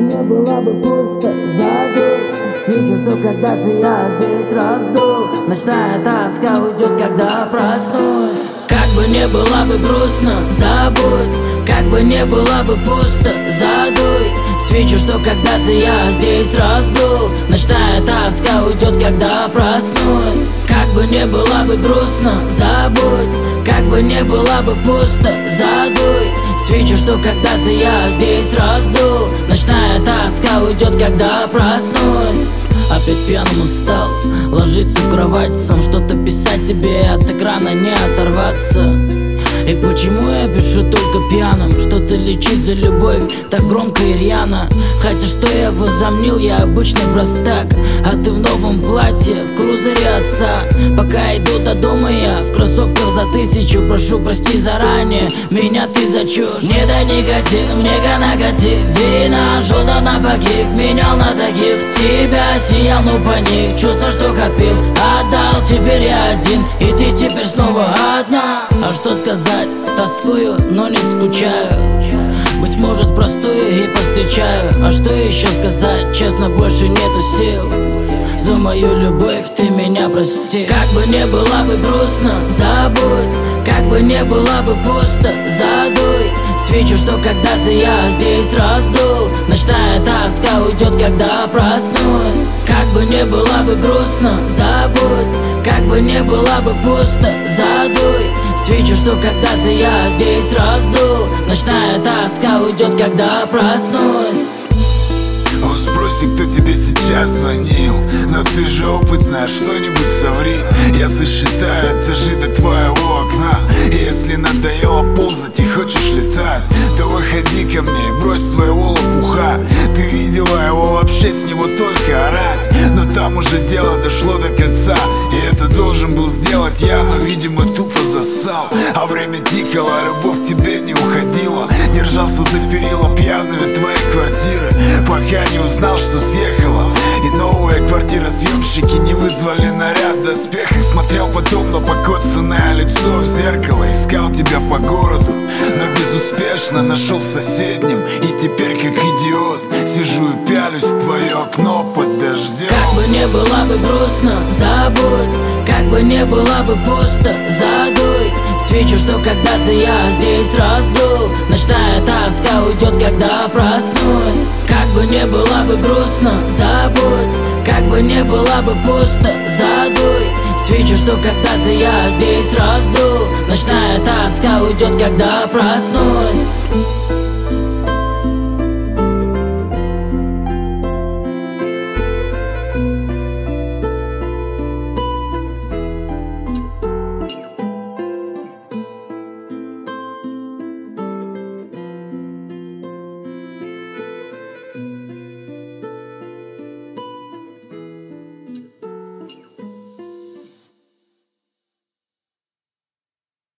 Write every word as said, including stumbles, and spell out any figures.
не было бы пусто, задуй. Свечу, что когда-то я здесь раздул. Ночная тоска уйдет, когда проснусь. Как бы не было бы грустно, забудь. Как бы не было бы пусто, задуй. Свечу, что когда-то я здесь раздул. Ночная тоска уйдет, когда проснусь. Как бы не было бы грустно, забудь. Как бы не было бы пусто, задуй. Свечу, что когда-то я здесь раздул. Ночная тоска уйдет, когда проснусь. Опять пьяным устал, ложиться в кровать, сам что-то писать тебе, от экрана не оторваться. И почему я пишу только пьяным? Что-то лечить за любовь так громко и рьяно. Хотя что я возомнил, я обычный простак, а ты в новом платье, в крузере отца. Пока иду до дома я в кроссовках за тысячу. Прошу, прости заранее, меня ты за чушь. Не дай никотин, мне ганагати. Вина, желто на погиб, менял на тагиб. Тебя сиял, ну паник, чувство, что копил, отдал, теперь я один, и ты теперь снова одна. А что сказать, тоскую, но не скучаю. Быть может, простую и повстречаю. А что еще сказать, честно, больше нету сил. За мою любовь ты меня прости. Как бы не было бы грустно, забудь. Как бы не было бы пусто, задуй. Свечу, что когда-то я здесь раздул. Ночная тоска уйдет, когда проснусь. Как бы не было бы грустно, забудь. Как бы не было бы пусто, задуй. Свечу, что когда-то я здесь раздул. Ночная тоска уйдет, когда проснусь. Он спросит, кто тебе сейчас звонил. Но ты же опытная, что-нибудь соври. Я сосчитаю этажи до твоего окна. И если надоело ползать и хочешь летать, то выходи ко мне и брось своего лопуха. Ты видела его, вообще с него только орать. Но там уже дело дошло до кольца, и это должен был сделать я, но, видимо, тупо засал. А время тикало, а любовь к тебе не уходила. Держался за перила пьяную твоей квартиры, пока не узнал, что съехала. И новые квартиросъемщики не вызвали наряд в доспехах. Смотрел потом на покоцанное лицо в зеркало. Искал тебя по городу, но безуспешно нашел в соседнем. И теперь как идиот сижу и пялюсь в твое окно под дождем. Как бы не было бы грустно, забудь. Как бы не было бы пусто, задуй. Свечу, что когда-то я здесь раздул. Ночная тоска уйдет, когда проснусь. Как бы не было бы грустно, забудь. Как бы не было бы пусто, задуй. Свечу, что когда-то я здесь раздул. Ночная тоска уйдет, когда проснусь.